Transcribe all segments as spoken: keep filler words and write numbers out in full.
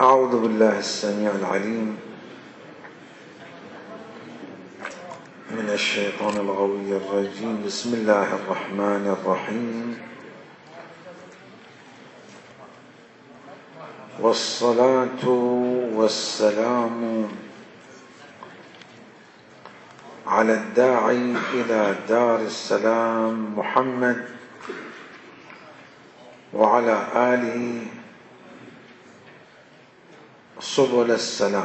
أعوذ بالله السميع العليم من الشيطان الغوي الرجيم. بسم الله الرحمن الرحيم، والصلاة والسلام على الداعي إلى دار السلام محمد وعلى آله سبل السلام.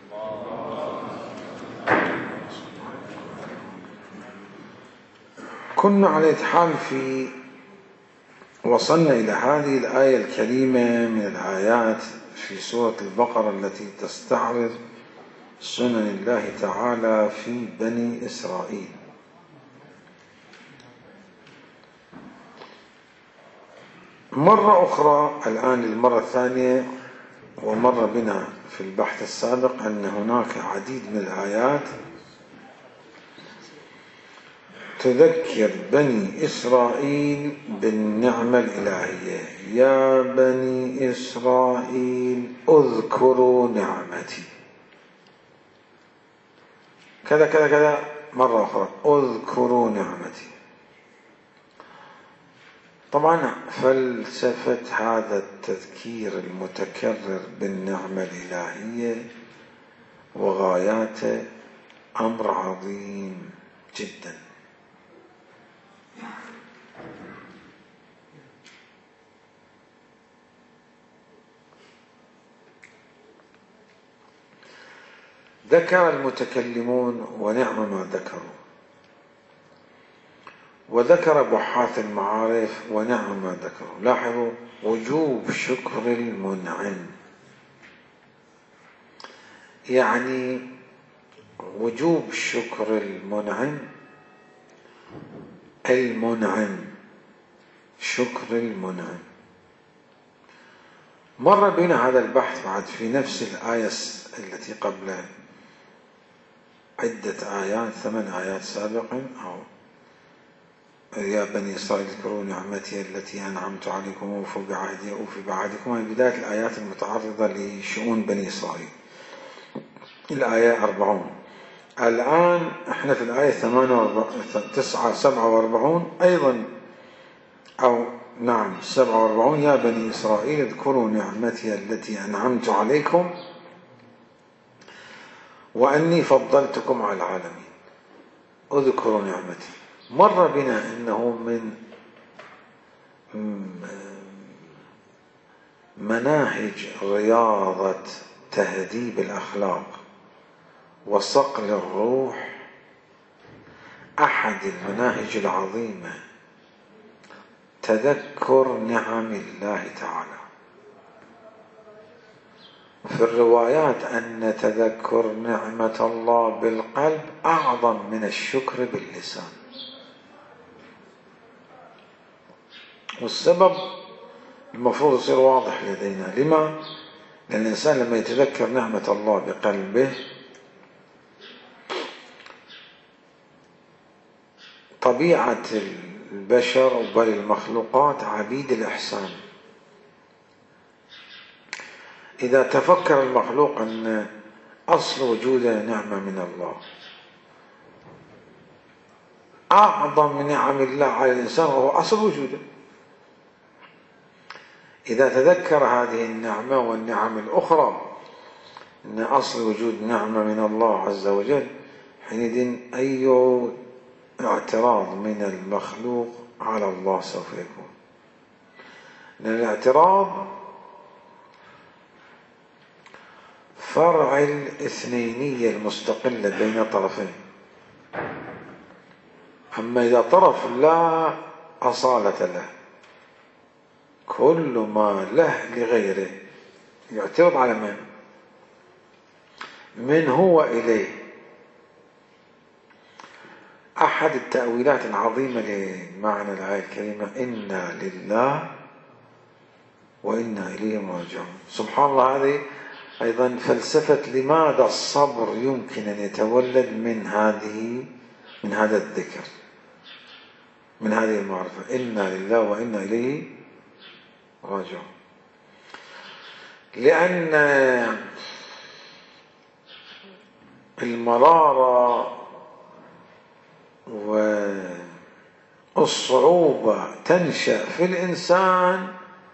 كنا على الحال في وصلنا إلى هذه الآية الكريمة من الآيات في سورة البقرة التي تستعرض سنن الله تعالى في بني إسرائيل. مرة أخرى الآن للمرة الثانية، ومر بنا في البحث السابق أن هناك عديد من الآيات تذكر بني إسرائيل بالنعمة الإلهية. يا بني إسرائيل اذكروا نعمتي، كذا كذا كذا، مرة أخرى اذكروا نعمتي. طبعا فلسفة هذا التذكير المتكرر بالنعمة الإلهية وغاياته أمر عظيم جدا. ذكر المتكلمون ونعم ما ذكروا، وذكر بحاث المعارف ونعم ما ذكروا. لاحظوا وجوب شكر المنعم، يعني وجوب شكر المنعم المنعم شكر المنعم. مر بنا هذا البحث بعد في نفس الآية التي قبل عدة آيات، ثمان آيات سابقا، أو يا بني إسرائيل اذكروا نعمتي التي أنعمت عليكم وأوفوا بعهدي أوفي بعهدكم. هي بداية الآيات المتعرضة لشؤون بني إسرائيل، الآية أربعون. الآن احنا في الآية تسعة سبعة وأربعون أيضا، أو نعم سبعة وأربعون. يا بني إسرائيل اذكروا نعمتي التي أنعمت عليكم وأني فضلتكم على العالمين. اذكروا نعمتي. مر بنا أنه من مناهج رياضة تهذيب الأخلاق وصقل الروح، أحد المناهج العظيمة تذكر نعم الله تعالى. في الروايات أن تذكر نعمة الله بالقلب أعظم من الشكر باللسان. والسبب المفروض يصير واضح لدينا. لما؟ لأن الإنسان لما يتذكر نعمة الله بقلبه، طبيعة البشر بل المخلوقات عبيد الإحسان. إذا تفكر المخلوق أن أصل وجوده نعمة من الله، أعظم نعم الله على الإنسان وهو أصل وجوده، إذا تذكر هذه النعمة والنعم الأخرى أن أصل وجود نعمة من الله عز وجل، حينئذ أي اعتراض من المخلوق على الله سوف يكون. لأن الاعتراض فرع الاثنينية المستقلة بين طرفين. أما إذا طرف لا أصالة له، كل ما له لغيره، يعترض على من؟ من هو إليه. أحد التأويلات العظيمة لمعنى الآية الكريمة إنا لله وإنا إليه راجعون. سبحان الله، هذه أيضا فلسفة لماذا الصبر يمكن أن يتولد من هذه من هذا الذكر، من هذه المعرفة. إنا لله وإنا إليه راجعون. لأن المرارة والصعوبة تنشأ في الإنسان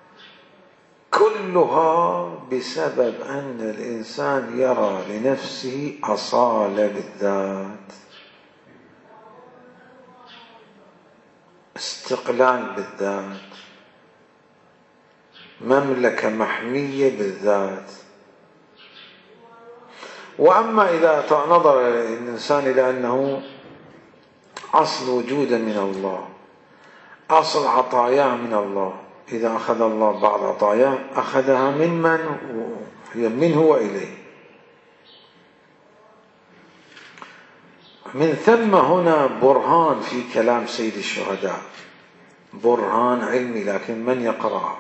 كلها بسبب أن الإنسان يرى لنفسه أصالة بالذات، استقلال بالذات، مملكة محمية بالذات. وأما إذا نظر الإنسان إلى أنه أصل وجوده من الله، أصل عطاياه من الله، إذا أخذ الله بعض عطاياه أخذها ممن هي منه وإليه. من ثم هنا برهان في كلام سيد الشهداء، برهان علمي، لكن من يقرأ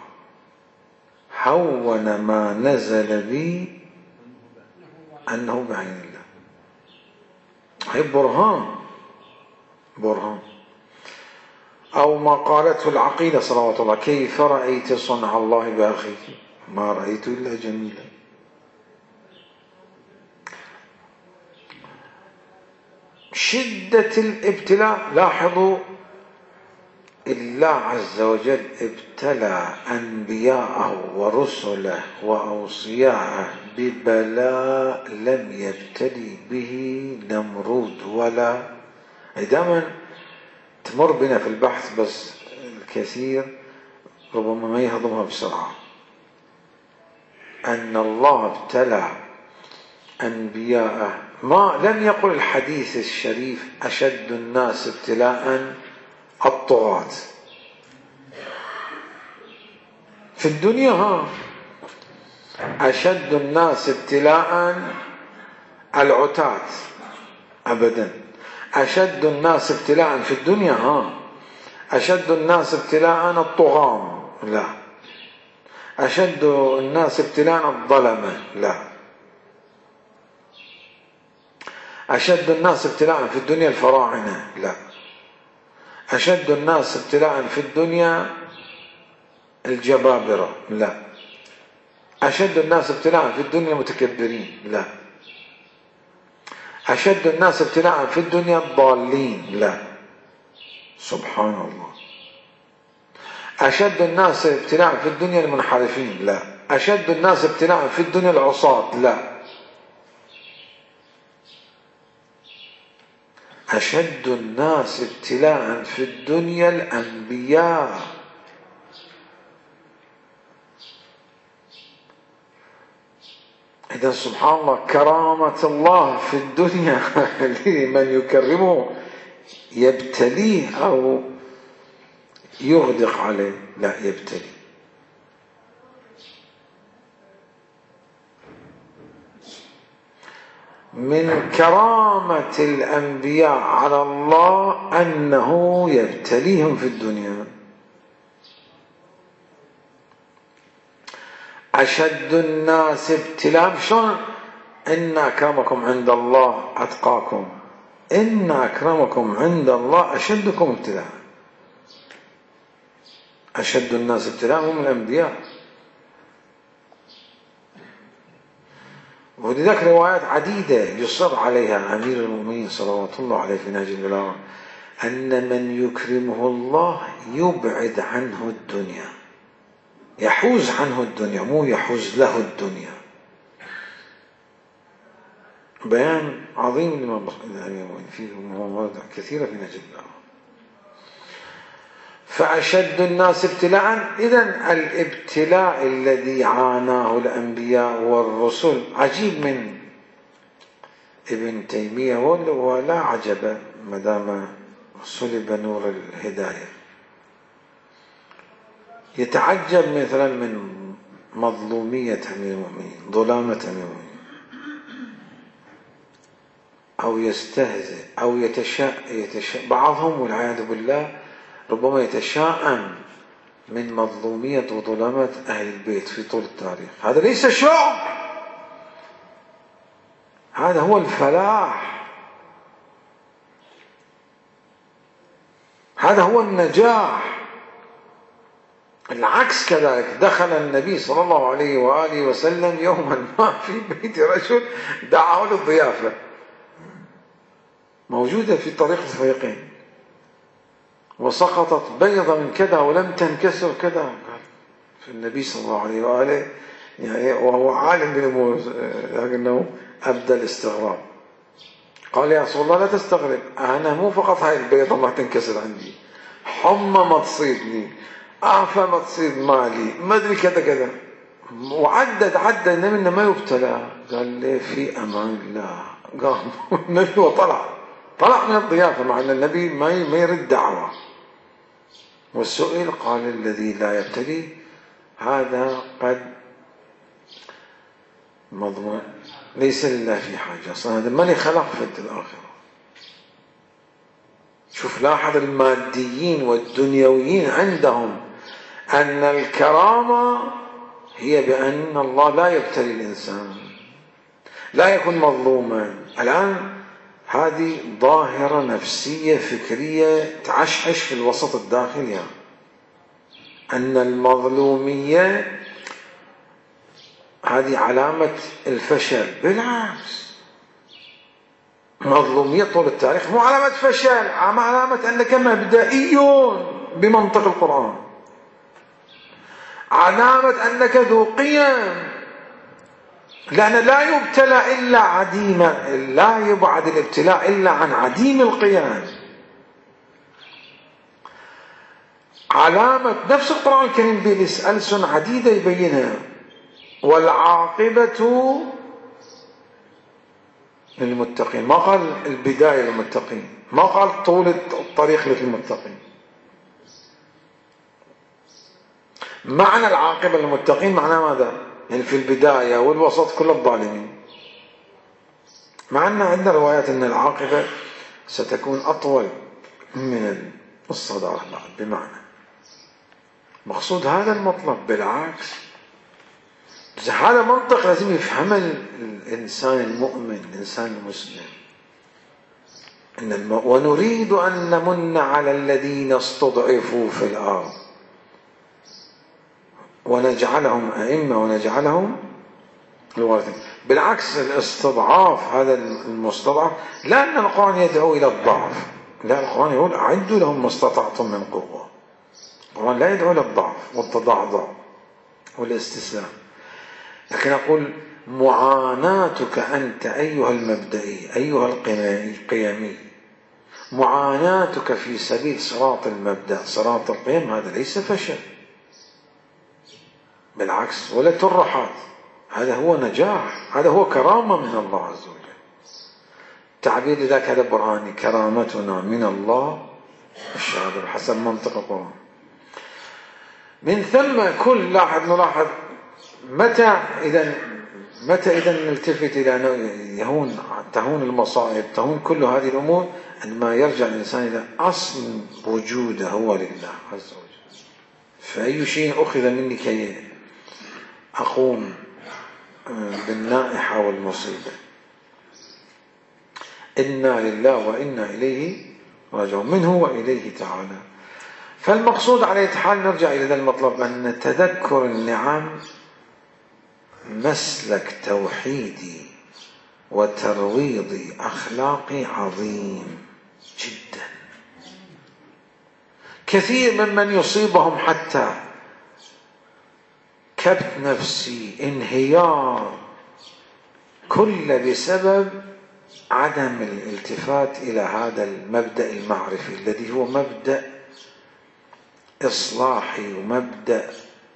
هون ما نزل بي أنه بعين الله. هي برهان، برهان. أو ما قالته العقيدة صلوات الله: كيف رأيت صنع الله بأخيك؟ ما رأيت إلا جميلا. شدة الابتلاء، لاحظوا الله عز وجل ابتلى أنبياءه ورسله وأوصياءه ببلاء لم يبتلي به نمرود ولا. دائما تمر بنا في البحث، بس الكثير ربما ما يهضمها بسرعة، أن الله ابتلى أنبياءه. ما لم يقل الحديث الشريف: أشد الناس ابتلاء الطغاة في الدنيا، ها أشد الناس ابتلاء العتاة، أبدا. أشد الناس ابتلاء في الدنيا، ها أشد الناس ابتلاء الطغاة، لا. أشد الناس ابتلاء الظلمة، لا. أشد الناس ابتلاء في الدنيا الفراعنة، لا. أشد الناس ابتلاء في الدنيا الجبابرة، لا. أشد الناس ابتلاء في الدنيا المتكبرين، لا. أشد الناس ابتلاء في الدنيا الضالين، لا. سبحان الله. أشد الناس ابتلاء في الدنيا المنحرفين، لا. أشد الناس ابتلاء في الدنيا العصاة، لا. أشد الناس ابتلاء في الدنيا الأنبياء. إذا سبحان الله، كرامة الله في الدنيا لمن يكرمه يبتليه أو يغدق عليه، لا، يبتلي. من كرامة الأنبياء على الله أنه يبتليهم في الدنيا. أشد الناس ابتلاء، شلون؟ إن أكرمكم عند الله أتقاكم. إن أكرمكم عند الله أشدكم ابتلاء. أشد الناس ابتلاء هم الأنبياء. ولذلك روايات عديدة يصر عليها أمير المؤمنين صلوات الله عليه في نهج البلاغة، أن من يكرمه الله يبعد عنه الدنيا، يحوز عنه الدنيا، مو يحوز له الدنيا. بيان عظيم لما فيه مواضع كثيرة في نهج البلاغة. فأشد الناس ابتلاء، إذن الابتلاء الذي عاناه الأنبياء والرسل عجيب من ابن تيمية، ولا عجب مدام صلب نور الهداية. يتعجب مثلا من مظلومية أمير المؤمنين، ظلامة أمير المؤمنين، أو يستهزئ أو يتشاء, يتشاء بعضهم والعياذ بالله ربما يتشاءم من مظلومية وظلامة أهل البيت في طول التاريخ. هذا ليس شعب، هذا هو الفلاح، هذا هو النجاح. العكس كذلك، دخل النبي صلى الله عليه وآله وسلم يوما ما في بيت رجل دعاه للضيافة، موجودة في طريق الفريقين، وسقطت بيضة من كذا ولم تنكسر كذا. قال في النبي صلى الله عليه وآله يعني وهو عالم بالأمور لكنه أبدى الاستغراب. قال يا رسول الله لا تستغرب، أنا مو فقط هاي البيضة ما تنكسر عندي، حمى ما تصيبني، أعفى ما تصيب مالي، ما أدري كذا كذا، وعدد عدد النبي ما يبتلى. قال لي في أمان الله. قام النبي وطلع طلع من الضيافة مع أن النبي ما يرد دعوة، والسئل قال الذي لا يبتلي هذا قد مضمون، ليس لله في حاجة، أصلا هذا من خلق في الآخرة. شوف لاحظ الماديين والدنيويين عندهم أن الكرامة هي بأن الله لا يبتلي الإنسان، لا يكون مظلوما. الآن هذه ظاهرة نفسية فكرية تعشعش في الوسط الداخلي، أن المظلومية هذه علامة الفشل. بالعكس، مظلومية طول التاريخ مو علامة فشل، علامة أنك مبدئي بمنطق القرآن، علامة أنك ذو قيم، لأن لا يبتلى إلا عديما، لا يبعد الابتلاء إلا عن عديم القيم. علامة نفس القرآن الكريم بألسن عديدة يبينها، والعاقبة للمتقين، ما قال البداية للمتقين، ما قال طول الطريق للمتقين. معنى العاقبة للمتقين معناه ماذا؟ يعني في البداية والوسط كل الظالمين، مع أن عندنا روايات أن العاقبة ستكون أطول من الصدارة بعد. بمعنى مقصود هذا المطلب. بالعكس، هذا منطق لازم يفهمه الإنسان المؤمن، الإنسان المسلم. إن الم... ونريد أن نمن على الذين استضعفوا في الأرض ونجعلهم أئمة ونجعلهم الوارثين. بالعكس، الاستضعاف هذا المستضعف، لا أن القرآن يدعو إلى الضعف، لا، القرآن يقول أعدوا لهم ما استطعتم من قوة. القرآن لا يدعو إلى الضعف والتضعضع والاستسلام، لكن أقول معاناتك أنت أيها المبدئي، أيها القيمي، معاناتك في سبيل صراط المبدأ صراط القيم، هذا ليس فشل، بالعكس ولا ترحات، هذا هو نجاح، هذا هو كرامة من الله عز وجل. تعبير لذلك هذا برهاني، كرامتنا من الله الشهادة حسب منطق القرآن. من ثم كل لاحظ نلاحظ متى إذا متى إذا نلتفت إلى يهون تهون المصائب، تهون كل هذه الأمور، عندما يرجع الإنسان إلى أصل وجوده هو لله عز وجل. فأي شيء أخذ مني كي أقوم بالنائحة والمصيبة، إنا لله وإنا إليه راجعون، منه وإليه تعالى. فالمقصود على أي حال نرجع إلى ذا المطلب، أن تذكر النعم مسلك توحيدي وترويضي أخلاقي عظيم جدا. كثير ممن يصيبهم حتى كبت نفسي، انهيار، كل بسبب عدم الالتفات إلى هذا المبدأ المعرفي الذي هو مبدأ إصلاحي ومبدأ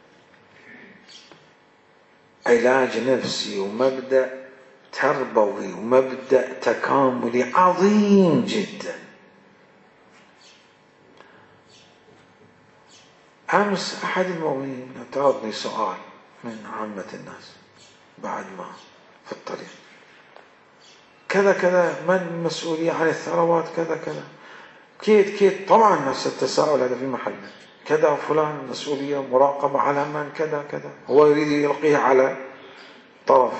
علاج نفسي ومبدأ تربوي ومبدأ تكاملي عظيم جدا. أمس أحد المؤمنين اعترضني سؤال من عامة الناس بعد ما في الطريق، كذا كذا، من المسؤولية عن الثروات كذا كذا، كيت كيت. طبعا نفس التساؤل هذا في محله، كذا فلان مسؤولية مراقبة على من كذا كذا، هو يريد يلقيه على طرف،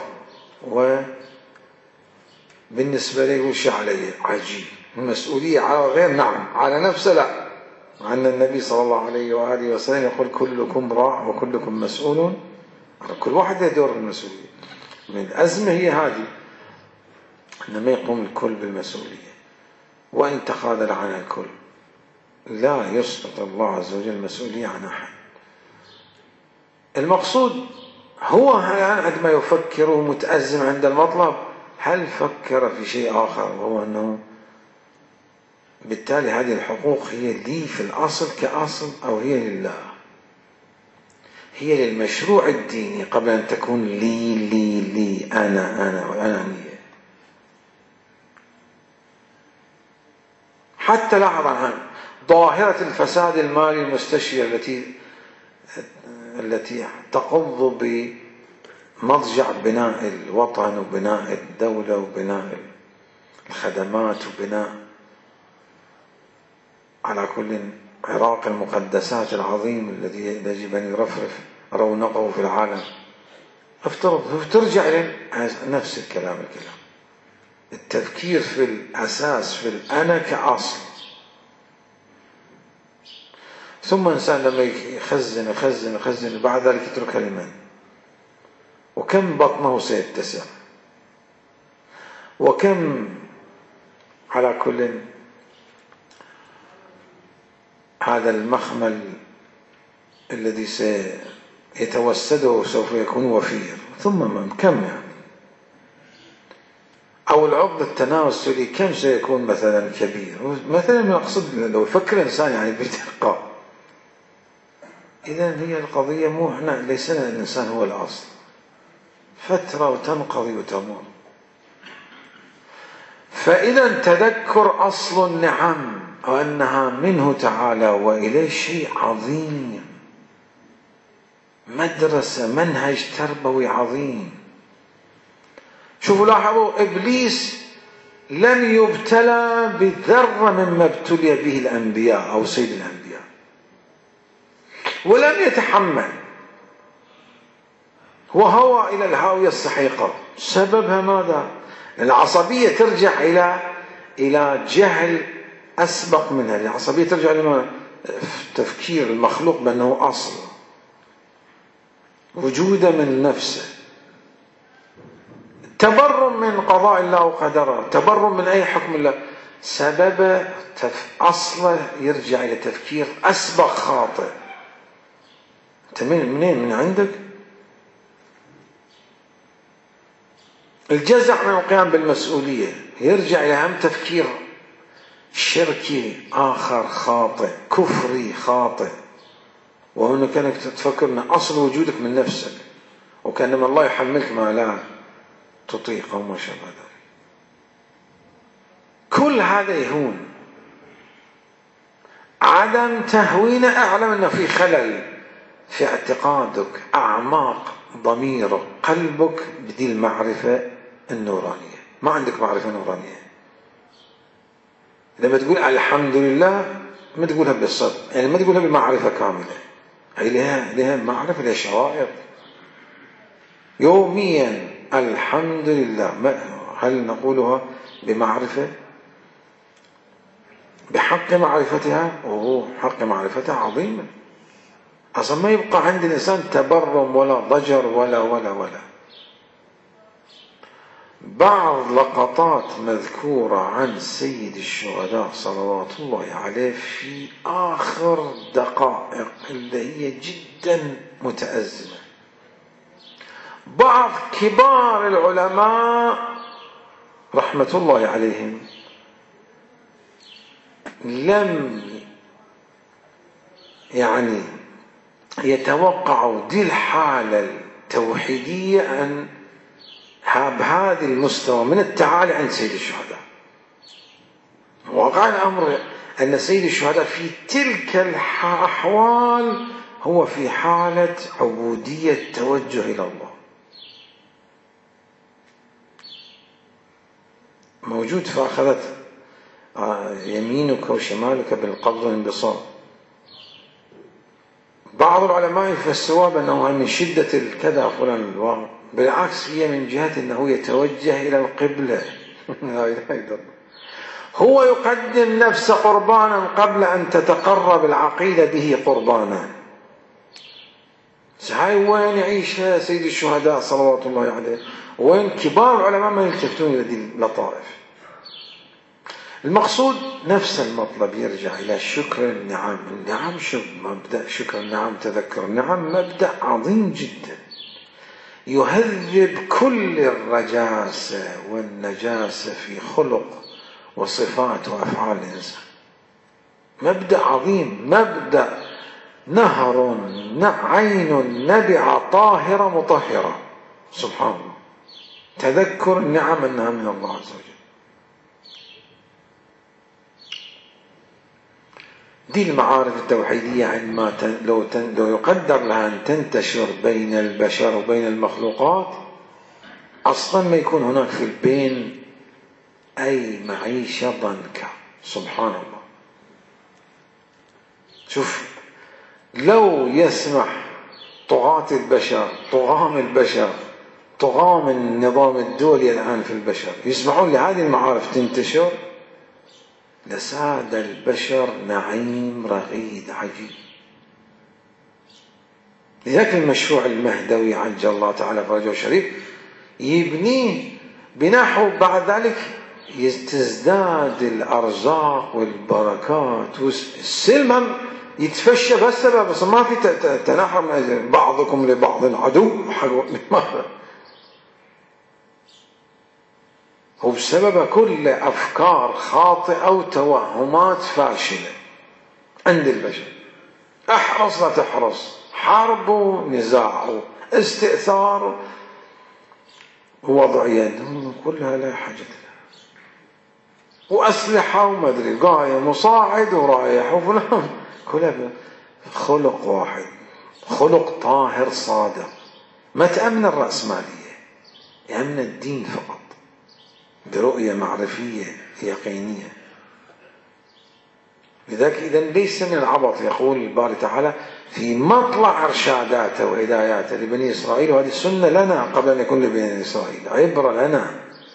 وبالنسبة له وش عليه عجيب، المسؤولية على غير، نعم، على نفسه لا، عن النبي صلى الله عليه وآله وسلم يقول كلكم راع وكلكم مسؤول، كل واحد له دور المسؤولية. من الأزمة هي هذه، إنما يقوم الكل بالمسؤولية، وإن تخاذل عن الكل لا يسقط الله عز وجل المسؤولية عن أحد. المقصود هو عندما يفكر متأزم عند المطلب، هل فكر في شيء آخر، وهو أنه بالتالي هذه الحقوق هي لي في الأصل كأصل أو هي لله، هي للمشروع الديني قبل أن تكون لي لي لي أنا أنا وأنانية. حتى لاحظ عن ظاهرة الفساد المالي المستشري التي التي تقض بمضجع بناء الوطن وبناء الدولة وبناء الخدمات وبناء على كل عراق المقدسات العظيم الذي يجب أن يرفرف رونقه في العالم. افترض ترجع إلى نفس الكلام الكلام التفكير في الأساس في الأنا كأصل. ثم إنسان لما يخزن يخزن يخزن بعد ذلك يتركها لمن؟ وكم بطنه سيتسع، وكم على كل هذا المخمل الذي سيتوسده سوف يكون وفير، ثم من كم يعني، أو العقد التناسلي كم سيكون مثلا كبير مثلا. أقصد لو يفكر الإنسان يعني بدقة، إذن هي القضية مو احنا ليس الإنسان هو الأصل، فترة وتنقضي وتمر. فإذا تذكر أصل النعم وأنها منه تعالى وإليه شيء عظيم، مدرسة منهج تربوي عظيم. شوفوا لاحظوا إبليس لم يبتلى بذرة مما ابتلي به الأنبياء أو سيد الأنبياء، ولم يتحمل وهوى إلى الهاوية السحيقة. سببها ماذا؟ العصبية ترجع إلى إلى جهل أسبق منها. العصبية ترجع إلى تفكير المخلوق بأنه أصل وجوده من نفسه، تبرم من قضاء الله وقدره، تبرم من أي حكم الله، سبب أصله يرجع إلى تفكير أسبق خاطئ. أنت منين؟ من عندك. الجزع من القيام بالمسؤولية يرجع إلى هم تفكير شركي آخر خاطئ، كفري خاطئ، وهنا كانك تفكر أن أصل وجودك من نفسك، وكأنما الله يحملك ما لا تطيق وما شابه ذلك. كل هذا يهون. عدم تهوينه أعلم أنه في خلل في اعتقادك، أعماق ضميرك، قلبك بدي المعرفة النورانية. ما عندك معرفة نورانية. لما تقول الحمد لله ما تقولها بالصدق، يعني ما تقولها بمعرفة كاملة، هي لها لها معرفة، لها شرائط يوميا. الحمد لله هل نقولها بمعرفة بحق معرفتها؟ وهو حق معرفتها عظيمة. أصلا ما يبقى عند الإنسان تبرم ولا ضجر ولا ولا ولا. بعض لقطات مذكورة عن سيد الشهداء صلوات الله عليه في آخر دقائق اللي هي جدا متأزمة. بعض كبار العلماء رحمة الله عليهم لم يعني يتوقعوا دي الحالة التوحيدية أن بهذا المستوى من التعالي عند سيد الشهداء. وقع الأمر أن سيد الشهداء في تلك الأحوال هو في حالة عبودية توجه إلى الله، موجود. فأخذت يمينك وشمالك بالقبض والانبساط. بعض العلماء يفسروها بأنه من شدة الكذا فلان الواقع، بالعكس هي من جهة أنه يتوجه إلى القبلة. لا إله إلا الله. هو يقدم نفسه قربانا قبل أن تتقرب العقيدة به قربانا. هاي وين يعيش سيد الشهداء صلوات الله عليه؟ وين كبار العلماء ما يلتفتون إلى هذه اللطائف. المقصود نفس المطلب يرجع إلى شكر النعم. النعم مبدأ شكر النعم، تذكر النعم مبدأ عظيم جدا يهذب كل الرجاسة والنجاسة في خلق وصفات وأفعال الإنسان. مبدأ عظيم، مبدأ نهر عين نبع طاهرة مطهرة. سبحان الله. تذكر النعم أنها من الله عز وجل. دي المعارف التوحيدية عندما لو, لو يقدر لها أن تنتشر بين البشر وبين المخلوقات، أصلا ما يكون هناك في البين أي معيشة ضنكة. سبحان الله. شوف، لو يسمح طغاة البشر، طغام البشر، طغام النظام الدولي الآن في البشر يسمحون لهذه المعارف تنتشر، لساد البشر نعيم رغيد عجيب. لذلك المشروع المهدوي عجل الله تعالى فرجه الشريف يبنيه بنحو بعد ذلك تزداد الأرزاق والبركات والسلم يتفشى بس بس ما في تنحر بعضكم لبعض عدو. لماذا؟ هو بسبب كل أفكار خاطئة وتوهمات فاشلة عند البشر. احرص لا تحرص، حرب ونزاع واستئثار ووضع يد، كلها لا حاجة لها. وأسلحة وما أدري قايم وصاعد ورايح وفلان، كلها خلق واحد، خلق طاهر صادق. ما تأمن الرأسمالية، يأمن الدين فقط برؤية معرفية يقينية. لذلك إذن ليس من العبط، يقول الباري تعالى في مطلع إرشاداته وهداياته لبني إسرائيل، وهذه السنة لنا قبل أن يكون لبني إسرائيل، عبرة لنا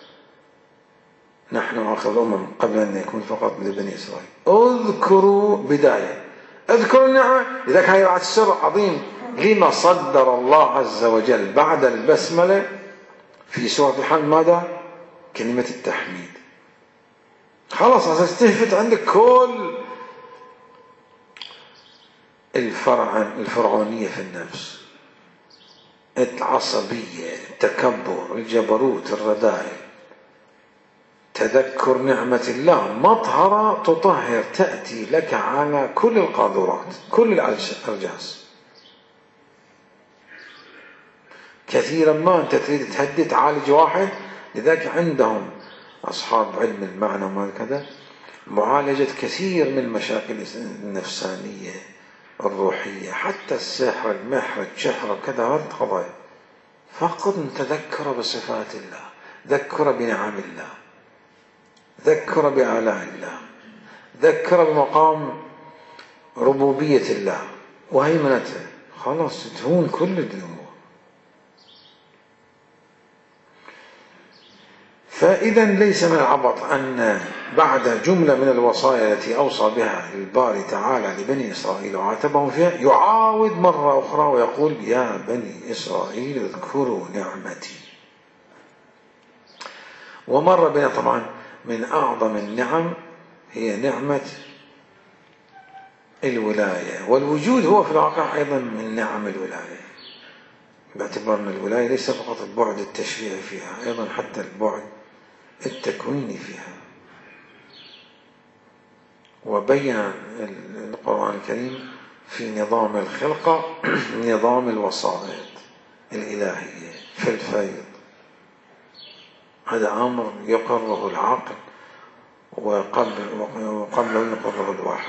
نحن آخر الأمم قبل أن يكون فقط لبني إسرائيل. اذكروا بداية، اذكروا النعمة. لذلك هذا بعد السر عظيم لما صدر الله عز وجل بعد البسملة في سورة الحمد ماذا؟ كلمة التحميد. خلاص استهفت عندك كل الفرع الفرعونية في النفس، العصبية، التكبر، الجبروت، الرذائل. تذكر نعمة الله مطهرة تطهر، تأتي لك على كل القاذورات، كل الأرجاس. كثيرا ما أنت تريد تهدي تعالج واحد، لذلك عندهم أصحاب علم المعنى وما كذا معالجة كثير من المشاكل النفسانية الروحية، حتى السحر، المحر، الشحر وكذا، هذه القضايا. فقط تذكر بصفات الله، ذكر بنعم الله، ذكر بآلاء الله، ذكر بمقام ربوبية الله وهيمنته، خلاص تهون كل الأمور. فإذا ليس من العبط أن بعد جملة من الوصايا التي أوصى بها الباري تعالى لبني إسرائيل وعاتبهم فيها يعاود مرة أخرى ويقول يا بني إسرائيل اذكروا نعمتي. ومر بنا طبعا من أعظم النعم هي نعمة الولاية، والوجود هو في الواقع أيضا من نعم الولاية، باعتبار أن الولاية ليس فقط البعد التشريعي فيها، أيضا حتى البعد التكويني فيها. وبين القرآن الكريم في نظام الخلقة نظام الوسائط الإلهية في الفيض. هذا أمر يقره العقل وقبله يقره الوحي.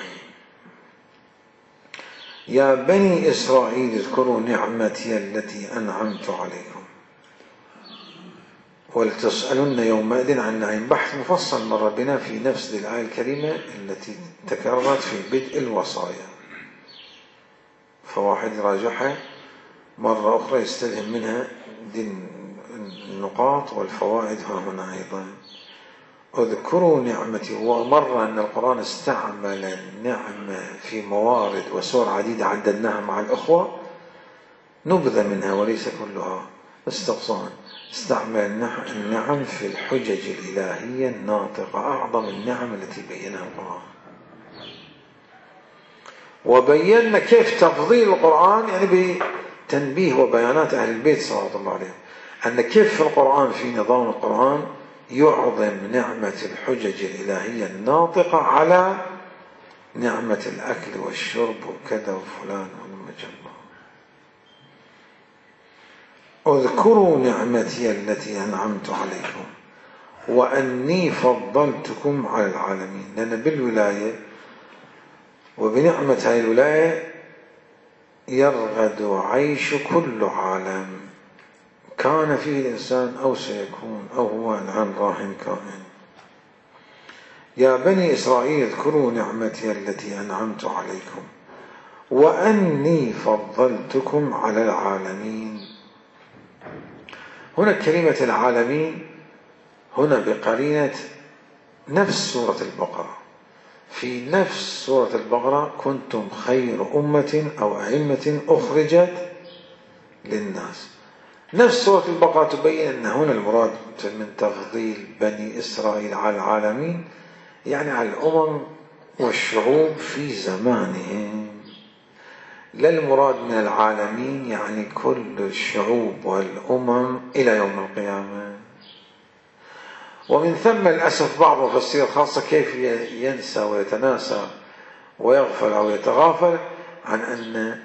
يا بني إسرائيل اذكروا نعمتي التي أنعمت عليكم ولتسألن يومئذ عن النعيم. بحث مفصل مر بنا في نفس الآية الكريمة التي تكررت في بدء الوصايا، فواحد يراجعها مرة أخرى يستلهم منها دي النقاط والفوائد ها هنا أيضا. اذكروا نعمتي. ومر أن القرآن استعمل النعمة في موارد وسور عديدة عددناها مع الأخوة، نبذة منها وليس كلها استقصاء. استعمل النعم في الحجج الإلهية الناطقة، أعظم النعم التي بينها القرآن. وبينا كيف تفضيل القرآن، يعني بتنبيه وبيانات أهل البيت صلوات الله عليهم، أن كيف في القرآن في نظام القرآن يعظم نعمة الحجج الإلهية الناطقة على نعمة الأكل والشرب وكذا وفلان والمجمع. اذكروا نعمتي التي أنعمت عليكم وأني فضلتكم على العالمين. لأن بالولاية وبنعمة هذه الولاية يرغد عيش كل عالم كان فيه الإنسان أو سيكون أو هو الآن راهن كائن. يا بني إسرائيل اذكروا نعمتي التي أنعمت عليكم وأني فضلتكم على العالمين. هنا كلمة العالمين هنا بقرينة نفس سورة البقرة. في نفس سورة البقرة كنتم خير أمة أو أئمة أخرجت للناس. نفس سورة البقرة تبين أن هنا المراد من تفضيل بني إسرائيل على العالمين، يعني على الأمم والشعوب في زمانهم. لا المراد من العالمين يعني كل الشعوب والأمم إلى يوم القيامة. ومن ثم للأسف بعض المفسرين خاصة كيف ينسى ويتناسى ويغفل أو يتغافل عن أن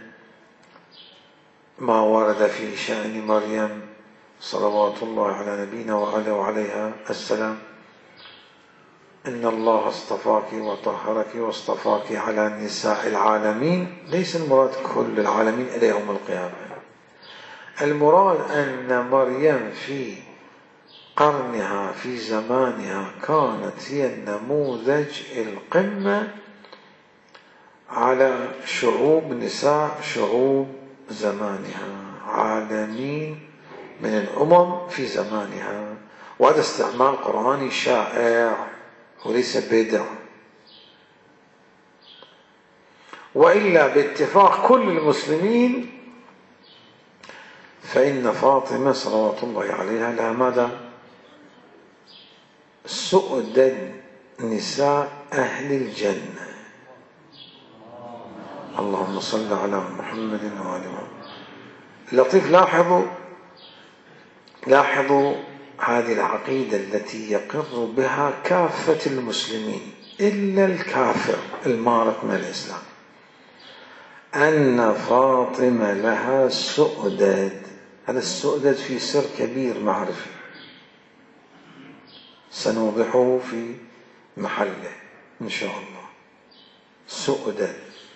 ما ورد في شأن مريم صلوات الله على نبينا وعلى وعليها السلام، إن الله اصطفاك وطهرك واصطفاك على نساء العالمين. ليس المراد كل العالمين إلى يوم القيامة. المراد أن مريم في قرنها في زمانها كانت هي النموذج القمة على شعوب نساء شعوب زمانها، عالمين من الأمم في زمانها. وهذا استعمال قرآني شائع وليس بدع. وإلا باتفاق كل المسلمين فإن فاطمة صلوات الله عليها لها ماذا؟ سؤدد نساء أهل الجنة. اللهم صل على محمد وآل محمد. لطيف، لاحظوا لاحظوا هذه العقيدة التي يقر بها كافة المسلمين إلا الكافر المارق من الإسلام، أن فاطمة لها سؤدد. هذا السؤدد في سر كبير معرفي سنوضحه في محله إن شاء الله. سؤدد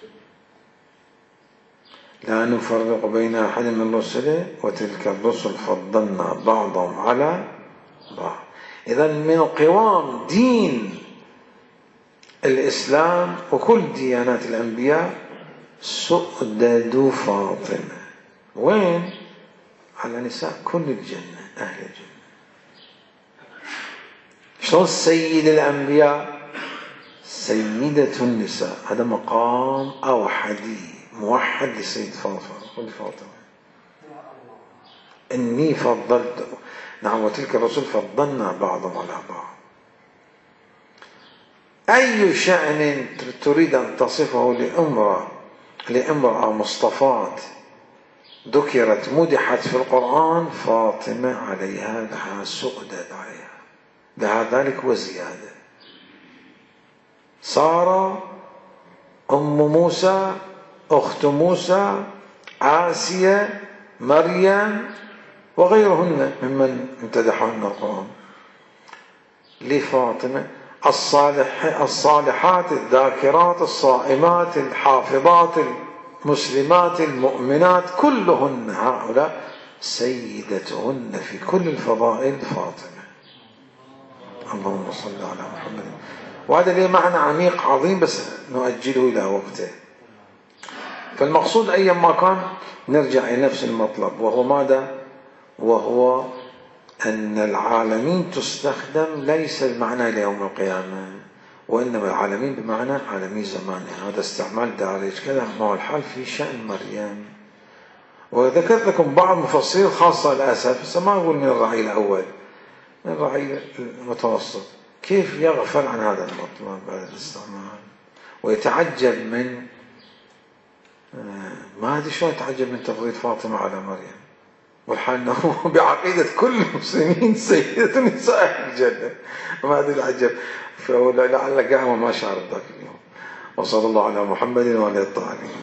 لا نفرق بين أحد من رسله وتلك الرسل فضلنا بعضهم على بعض. إذن من قوام دين الإسلام وكل ديانات الأنبياء سؤدد فاطمة. وين؟ على نساء كل الجنة أهل الجنة. شلون سيد الأنبياء؟ سيدة النساء. هذا مقام أوحدي موحد لسيد فاطمة. إني فضلت، نعم، وتلك الرسل فضلنا بعضهم على بعض. أي شأن تريد أن تصفه لامرأة لامرأة مصطفاة ذكرت مدحت في القرآن، فاطمة عليها لها سؤدد عليها لها ذلك وزيادة. سارة، أم موسى، أخت موسى، آسيا، مريم وغيرهن ممن امتدحهن القرآن. لفاطمة الصالح الصالحات الذاكرات الصائمات الحافظات المسلمات المؤمنات كلهن هؤلاء سيدتهن في كل الفضائل فاطمة. اللهم صل على محمد. وهذا له معنى عميق عظيم بس نؤجله إلى وقته. فالمقصود أيا ما كان نرجع إلى نفس المطلب، وهو ماذا؟ وهو أن العالمين تستخدم ليس بمعنى ليوم القيامة، وإنما العالمين بمعنى عالمي زمانها. هذا استعمال دارج كذا ما هو الحال في شأن مريم. وذكرت لكم بعض مفسرين خاصة للأسف، بس ما أقول من الرعي الأول، من الرعي المتوسط، كيف يغفل عن هذا المطلب بعد الاستعمال ويتعجب من ما أدري شلون يتعجب من تفضيل فاطمة على مريم، والحال أنه بعقيدة كل المسلمين سيدة نساء الجنة. ما أدري العجب، فلعل قهوة ما شعر ذاك اليوم. وصلى الله على محمد وعلى الطاهرين.